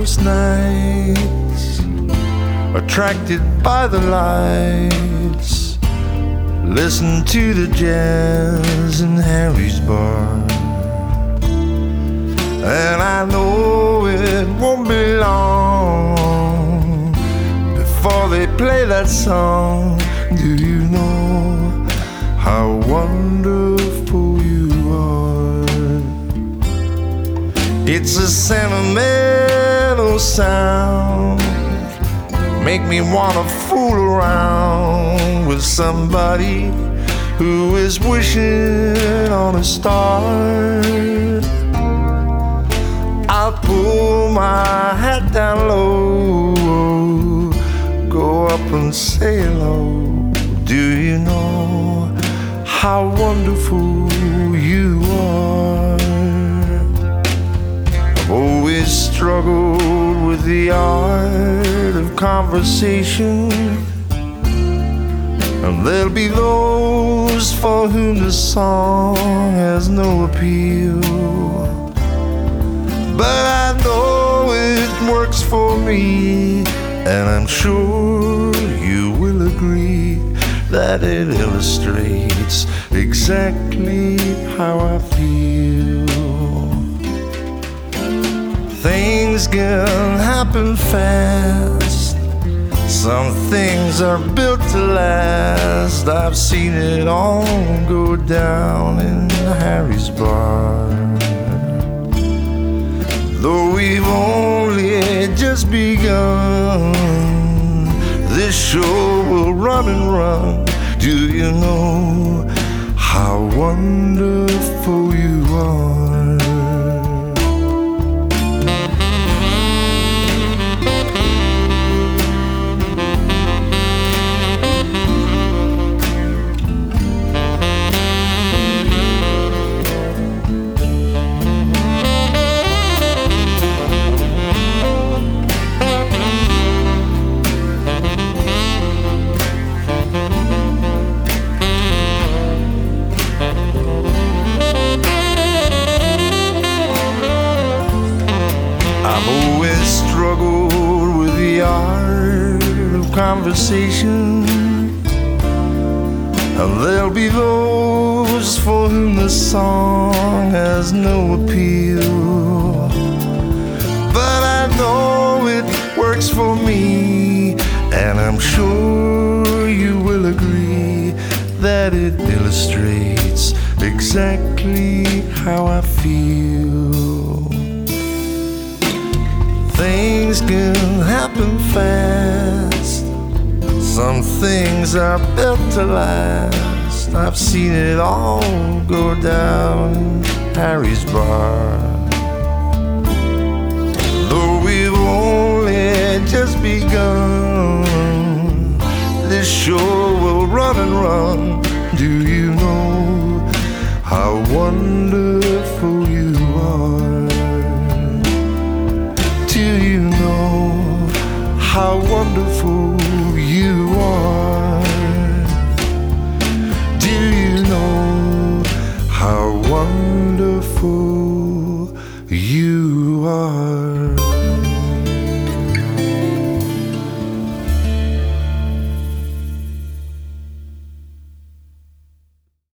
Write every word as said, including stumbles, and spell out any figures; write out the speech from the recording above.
most nights, attracted by the lights, listen to the jazz in Harry's bar. And I know it won't be long before they play that song. Do you know how wonderful you are? It's a sentimental sound, make me wanna fool around with somebody who is wishing on a star. I'll pull my hat down low, go up and say hello. Do you know how wonderful you are? I've always struggled with the art of conversation, and there'll be those for whom the song has no appeal. But I know it works for me, and I'm sure you will agree that it illustrates exactly how I feel. Things can happen fast, some things are built to last. I've seen it all go down in Harry's bar. Though we've only just begun, this show will run and run. Do you know how wonderful you are? I've always struggled with the art of conversation, and there'll be those for whom the song has no appeal. But I know it works for me, and I'm sure you will agree that it illustrates exactly how I feel. Things can happen fast, some things are built to last. I've seen it all go down in Harry's bar. Though we've only just begun, this show will run and run. Do you know how wonderful you are? Do you know how wonderful you are? Do you know how wonderful you are?